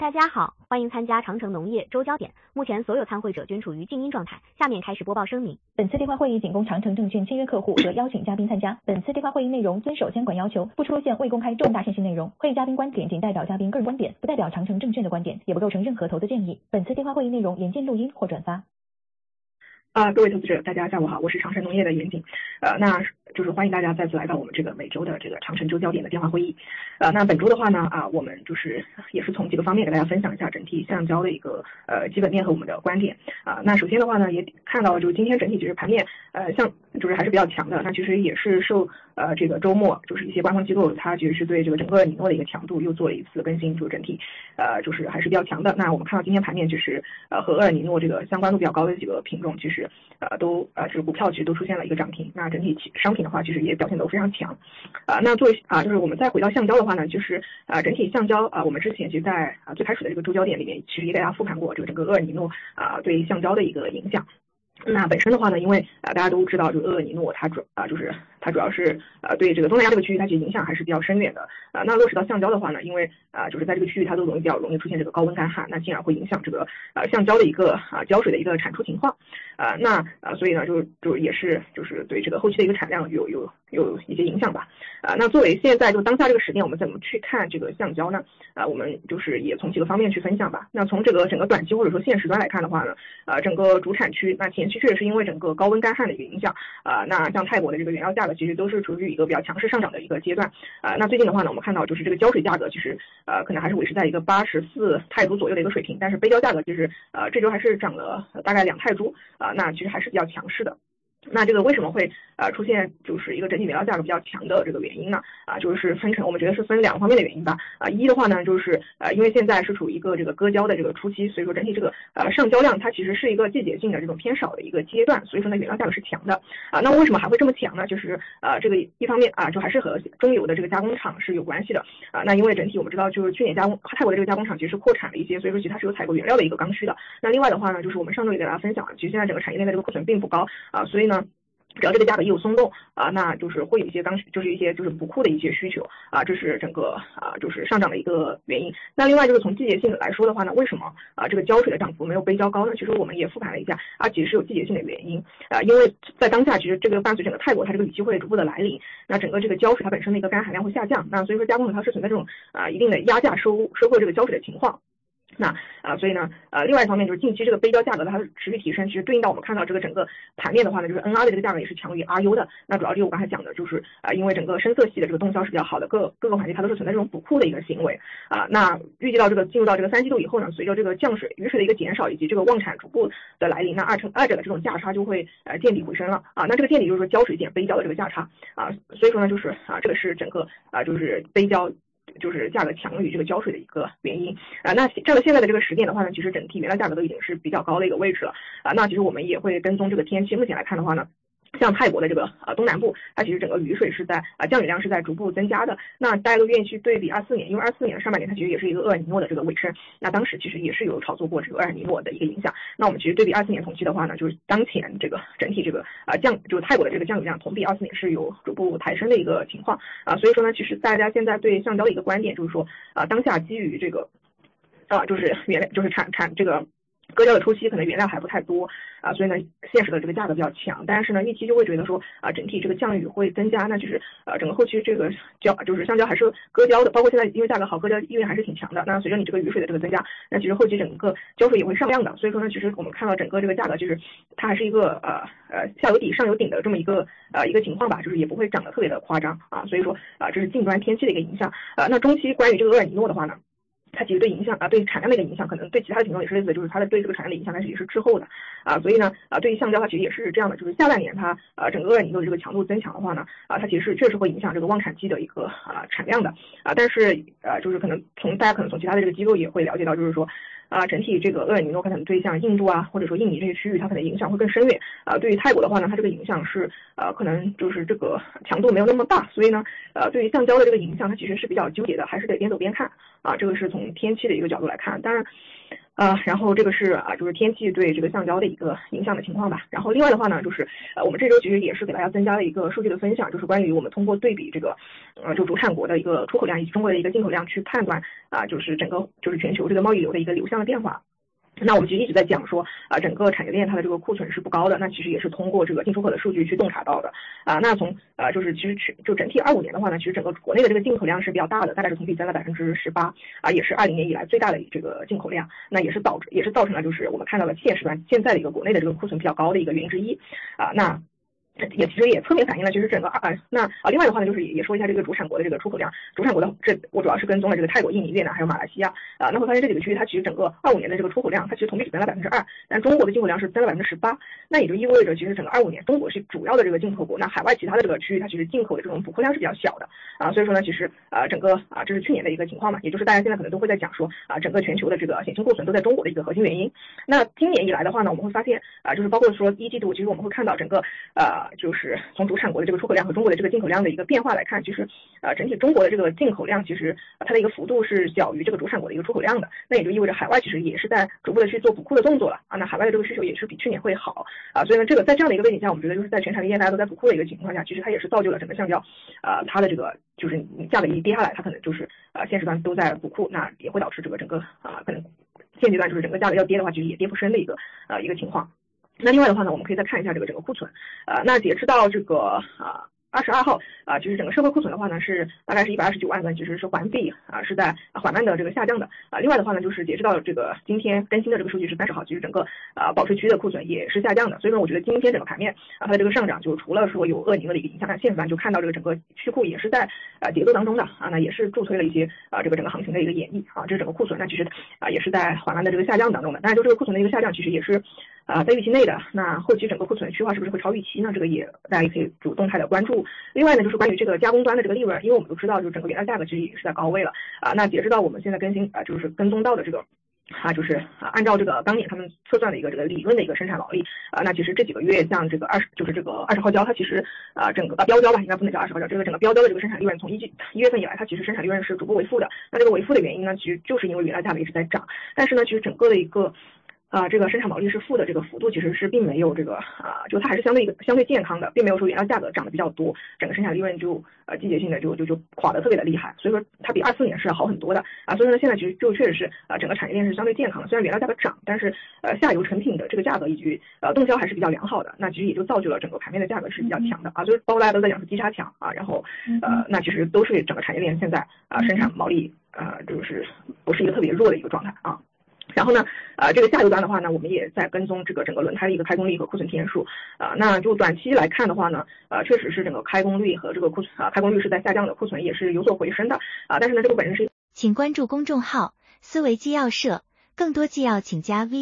大家好，欢迎参加长城农业周焦点。目前所有参会者均处于静音状态。下面开始播报声明。 本次电话会议仅供长城证券签约客户和邀请嘉宾参加。本次电话会议内容遵守监管要求，不出现未公开重大信息内容。会议嘉宾观点仅代表嘉宾个人观点，不代表长城证券的观点，也不构成任何投资建议。本次电话会议内容严禁录音或转发。 各位投资者，大家下午好，我是长城农业的严谨。那就是欢迎大家再次来到我们这个每周的这个长城周焦点的电话会议。那本周的话呢，我们就是也是从几个方面给大家分享一下整体橡胶的一个基本面和我们的观点。那首先的话呢，也看到就是今天整体其实盘面就是还是比较强的。那其实也是受这个周末就是一些官方机构它其实是对这个整个尼诺的一个强度又做了一次更新，就整体就是还是比较强的。那我们看到今天盘面就是和厄尔尼诺这个相关度比较高的几个品种，其实都就是股票其实都出现了一个涨停。那整体商品的话，其实也表现都非常强。那作为就是我们再回到橡胶的话呢，就是整体橡胶我们之前其实在最开始的这个周焦点里面，其实也给大家复盘过这个整个厄尔尼诺对橡胶的一个影响。那本身的话呢，因为大家都知道，就厄尔尼诺它主要是对这个东南亚这个区域它其实影响还是比较深远的。那落实到橡胶的话呢，因为就是在这个区域它都比较容易出现这个高温干旱，那进而会影响这个橡胶的一个胶水的一个产出情况。所以呢就也是就是对这个后期的一个产量有一些影响吧。那作为现在就当下这个时点，我们怎么去看这个橡胶呢？我们就是也从几个方面去分享吧。那从这个整个短期或者说现时端来看的话呢，整个主产区那前期确实是因为整个高温干旱的一个影响，那像泰国的这个原料价格其实都是处于一个比较强势上涨的一个阶段。那最近的话呢，我们看到就是这个胶水价格其实可能还是维持在一个84泰铢左右的一个水平，但是背胶价格其实这周还是涨了大概2泰铢，那其实还是比较强势的。那这个为什么会出现就是一个整体原料价格比较强的这个原因呢？就是我们觉得是分2个方面的原因吧。一的话呢，就是因为现在是处于一个这个割胶的这个初期，所以说整体这个上胶量它其实是一个季节性的这种偏少的一个阶段，所以说呢原料价格是强的。那为什么还会这么强呢？就是这个一方面就还是和中游的这个加工厂是有关系的。那因为整体我们知道就是去年泰国的这个加工厂其实是扩产了一些，所以说其实它是有采购原料的一个刚需的。那另外的话呢，就是我们上周也给大家分享了，其实现在整个产业链的这个库存并不高所以呢只要这个价格一有松动那就是会有一些就是补库的一些需求这是整个就是上涨的一个原因。那另外就是从季节性来说的话呢，为什么这个胶水的涨幅没有背胶高呢？其实我们也复盘了一下其实是有季节性的原因因为在当下其实这个伴随整个泰国它这个雨季会逐步的来临，那整个这个胶水它本身的一个干含量会下降，那所以说加工厂它是存在这种一定的压价收购这个胶水的情况。那所以呢另外一方面就是近期这个背胶价格它持续提升，其实对应到我们看到这个整个盘面的话呢，就是 NR 的这个价格也是强于 RU 的。那主要就是我刚才讲的就是因为整个深色系的这个动销是比较好的，各个环节它都是存在这种补库的一个行为那预计到进入到这个3季度以后呢，随着这个雨水的一个减少以及这个旺产逐步的来临，那二者的这种价差就会见底回升了那这个见底就是说胶水减背胶的这个价差所以说呢就是这个是整个就是背胶就是价格强于这个胶水的一个原因那站到现在的这个时点的话呢，其实整体原料价格都已经是比较高的一个位置了那其实我们也会跟踪这个天气，目前来看的话呢，像泰国的这个东南部，它其实整个雨水是在降雨量是在逐步增加的。那大家都愿意去对比24年，因为24年的上半年它其实也是一个厄尔尼诺的这个尾声，那当时其实也是有炒作过这个厄尔尼诺的一个影响。那我们其实对比24年同期的话呢，就是当前这个整体这个就是泰国的这个降雨量同比24年是有逐步抬升的一个情况所以说呢，其实大家现在对橡胶的一个观点就是说当下基于这个就是产这个割胶的初期可能原料还不太多所以呢现实的这个价格比较强，但是呢预期就会觉得说整体这个降雨会增加，那就是整个后期这个就是橡胶还是割胶的，包括现在因为价格好，割胶意愿还是挺强的。那随着你这个雨水的这个增加，那其实后期整个胶水也会上量的。所以说呢，其实我们看到整个这个价格就是它还是一个下有底上有顶的这么一个情况吧，就是也不会涨得特别的夸张所以说这是近端天气的一个影响那中期关于这个厄尔尼诺的话呢，它其实对产量的一个影响，可能对其他的品种也是类似的，就是它对这个产量的影响，但是也是滞后的所以呢对于橡胶它其实也是这样的，就是下半年它整个厄尔尼诺的这个强度增强的话呢它其实是确实会影响这个旺产期的一个产量的但是就是大家可能从其他的这个机构也会了解到，就是说整体这个厄尔尼诺可能对像印度或者说印尼这些区域它可能影响会更深远对于泰国的话呢，它这个影响是可能就是这个强度没有那么大，所以呢对于橡胶的这个影响它其实是比较纠结的，还是得边走边看这个是从天气的一个角度来看。当然然后这个是就是天气对这个橡胶的一个影响的情况吧。然后另外的话呢，就是我们这周其实也是给大家增加了一个数据的分享，就是关于我们通过对比这个就主产国的一个出口量以及中国的一个进口量去判断就是整个就是全球这个贸易流的一个流向的变化。那我们其实一直在讲说整个产业链它的这个库存是不高的，那其实也是通过这个进出口的数据去洞察到的那从就是其实就整体25年的话呢，其实整个国内的这个进口量是比较大的，大概是同比增了18%也是20年以来最大的这个进口量，那也是造成了就是我们看到了现在的一个国内的这个库存比较高的一个原因之一那其实也侧面反映了，就是整个另外的话呢，就是也说一下这个主产国的这个出口量。主产国的我主要是跟踪了这个泰国、印尼、越南还有马来西亚那会发现这几个区域它其实整个25年的这个出口量，它其实同比只增了2%，但中国的进口量是增了18%，那也就意味着其实整个25年中国是主要的这个进口国，那海外其他的这个区域它其实进口的这种补库量是比较小的所以说呢，其实整个这是去年的一个情况嘛，也就是大家现在可能都会在讲说整个全球的这个显性库存都在中国的一个核心原因。那今年以来的话呢，我们会发现就是包括说一季度，其实我们会看到整个就是从主产国的这个出口量和中国的这个进口量的一个变化来看，其实整体中国的这个进口量其实它的一个幅度是小于这个主产国的一个出口量的，那也就意味着海外其实也是在逐步的去做补库的动作了那海外的这个需求也是比去年会好所以呢，这个在这样的一个背景下，我们觉得就是在全产业链大家都在补库的一个情况下，其实它也是造就了整个橡胶它的这个就是你价格一跌下来，它可能就是现时段都在补库，那也会导致这个整个可能现阶段就是整个价格要跌的话，其实也跌不深的一个情况。那另外的话呢，我们可以再看一下这个整个库存那截止到这个22号其实整个社会库存的话呢是大概是129万吨，其实是环比是在缓慢的这个下降的另外的话呢，就是截止到这个今天更新的这个数据是30号，其实整个保税区的库存也是下降的，所以说我觉得今天整个盘面它的这个上涨就除了说有厄尼厄的一个影响，那现在就看到这个整个去库也是在节奏当中的那也是助推了一些这个整个行情的一个演绎这是整个库存，那其实也是在缓慢的这个下降当中的，但是就这个库存的一个下降其实也是在预期内的，那后期整个库存去化是不是会超预期呢？这个也大家也可以主动态的关注。另外呢，就是关于这个加工端的这个利润，因为我们都知道，就是整个原料价格其实也是在高位了那截止到我们现在更新就是跟踪到的这个就是按照这个当年他们测算的一个这个理论的一个生产毛利那其实这几个月像这个就是这个20号胶，它其实整个标胶吧，应该不能叫20号胶，这个整个标胶的这个生产利润从1月份以来，它其实生产利润是逐步为负的。那这个为负的原因呢，其实就是因为原料价格一直在涨，但是呢，其实整个的一个这个生产毛利是负的这个幅度其实是并没有这个就它还是相对健康的，并没有说原料价格涨得比较多，整个生产利润就季节性的就垮得特别的厉害，所以说它比24年是好很多的所以说现在其实就确实是整个产业链是相对健康的，虽然原料价格涨，但是下游成品的这个价格以及动销还是比较良好的，那其实也就造就了整个盘面的价格是比较强的就是包括大家都在讲是基差强然后那其实都是整个产业链现在生产毛利就是不是一个特别弱的一个状态然后呢这个下游端的话呢，我们也在跟踪这个整个轮胎的一个开工率和库存天数那就短期来看的话呢确实是整个开工率和这个开工率是在下降的，库存也是有所回升的但是呢这个本身是请关注公众号思维纪要社，更多纪要请加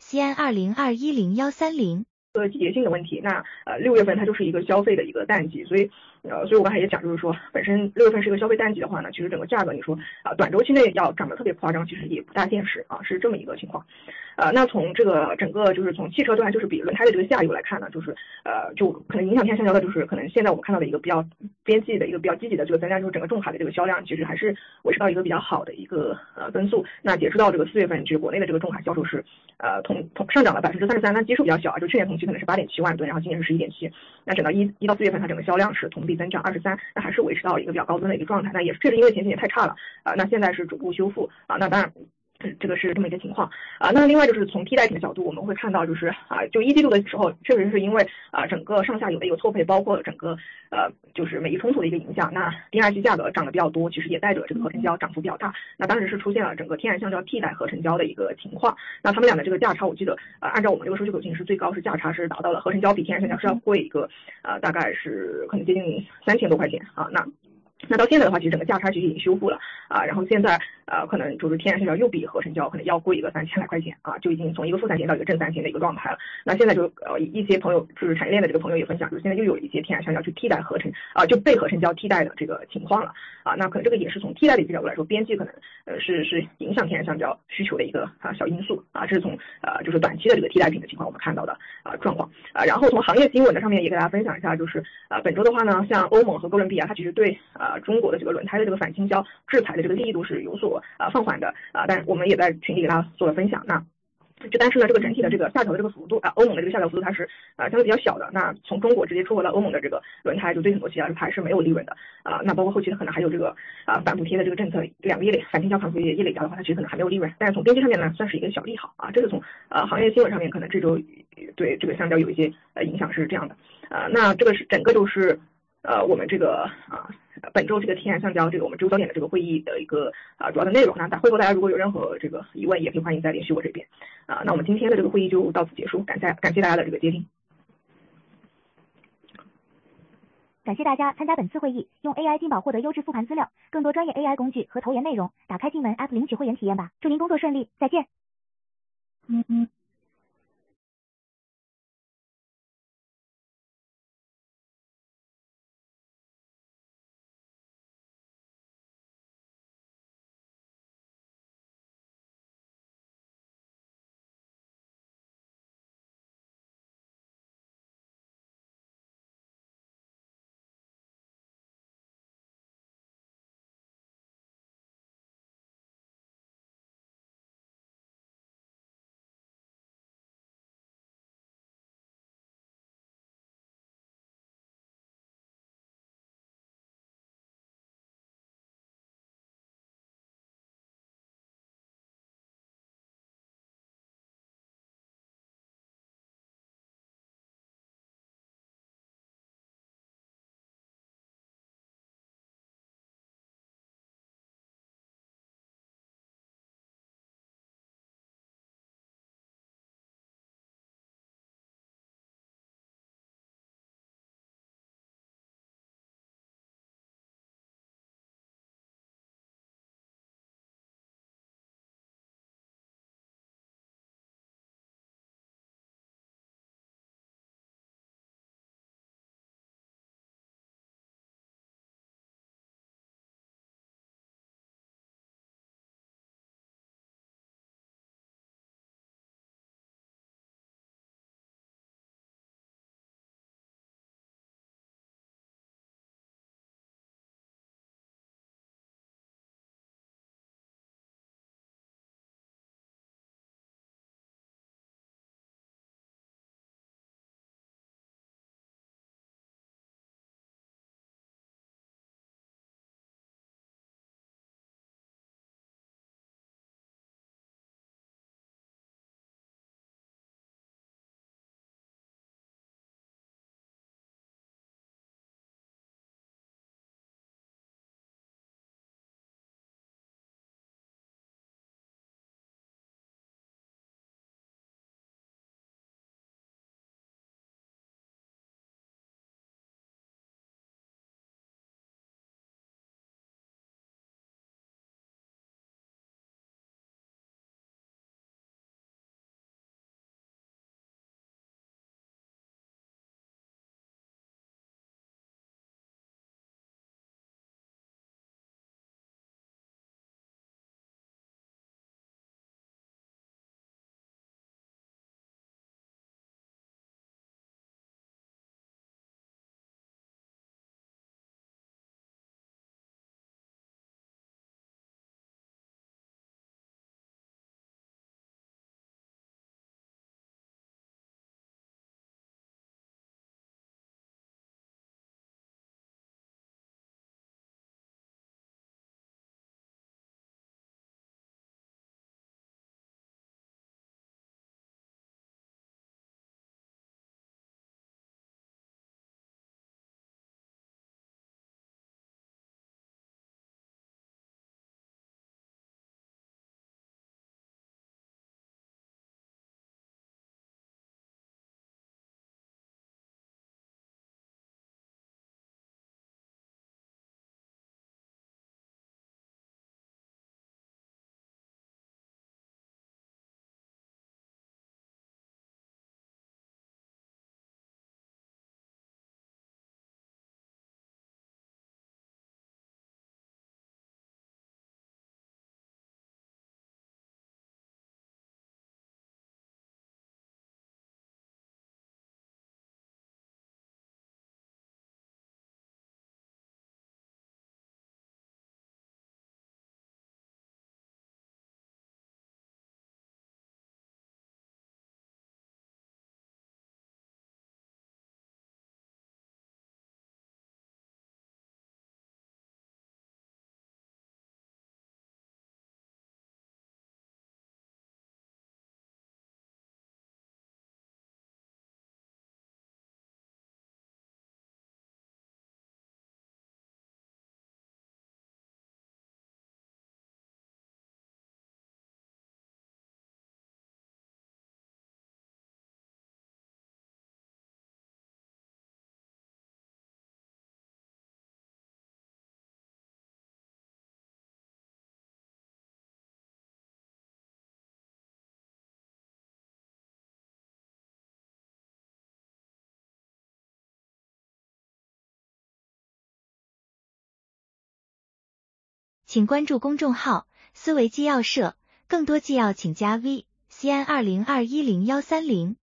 VCN20210130。 季节性的问题，那6月份它就是一个消费的一个淡季，所以我刚才也讲，就是说本身6月份是一个消费淡季的话呢，其实整个价格你说短周期内要涨得特别夸张，其实也不大现实是这么一个情况。那从这个整个就是从汽车端，就是比轮胎的这个下游来看呢，就是就可能影响天然橡胶的，就是可能现在我们看到的一个比较边际的一个比较积极的这个增加，就是整个重海的这个销量其实还是维持到一个比较好的一个增速。那截止到这个4月份，其实国内的这个重海销售是同上涨了33%，那基数比较小就去年同期可能是8.7万吨，然后今年是11.7，那整到1到4月份它整个销量是同比增长23%，那还是维持到一个比较高增的一个状态。那也确实因为前几年太差了那现在是逐步修复那当然这个是这么一个情况那另外就是从替代品的角度，我们会看到就是就一季度的时候，确实是因为整个上下游的一个错配，包括整个就是美伊冲突的一个影响，那DRG价格涨得比较多，其实也带着这个合成胶涨幅比较大。那当时是出现了整个天然橡胶替代合成胶的一个情况。那他们俩的这个价差，我记得按照我们这个数据口径是最高是价差是达到了合成胶比天然橡胶是要贵一个大概是可能接近3000多块钱那到现在的话，其实整个价差其实已经修复了然后现在可能就是天然橡胶又比合成胶可能要贵一个3000来块钱就已经从一个负3000到一个正3000的一个状态了。那现在就一些朋友就是产业链的这个朋友也分享，就是现在又有一些天然橡胶去替代合成就被合成胶替代的这个情况了那可能这个也是从替代的一个角度来说，边际可能是影响天然橡胶需求的一个小因素这是从就是短期的这个替代品的情况我们看到的状况然后从行业新闻的上面也给大家分享一下，就是本周的话呢，像欧盟和哥伦比亚它其实对中国的这个轮胎的这个反倾销制裁的这个力度是有所放缓的但我们也在群里给大家做了分享。那就但是呢，这个整体的这个下调的这个幅度欧盟的这个下调幅度它是相对比较小的。那从中国直接出口到欧盟的这个轮胎，就对很多企业还是没有利润的那包括后期的可能还有这个反补贴的这个政策，两个反倾销反补贴一累加的话，它其实可能还没有利润。但是从边际上面呢，算是一个小利好这是从行业新闻上面可能这周对这个橡胶有一些影响是这样的那这个是整个就是我们这个本周这个天然橡胶这个我们周焦点的这个会议的一个主要的内容。那会后大家如果有任何这个疑问，也可以欢迎再联系我这边那我们今天的这个会议就到此结束，感谢大家的这个接听。 感谢大家参加本次会议，用 AI 金宝获得优质复盘资料，更多专业 AI 工具和投研内容，打开金门 App 领取会员体验吧。祝您工作顺利，再见。 请关注公众号思维纪要社，更多纪要请加 V CN20210130。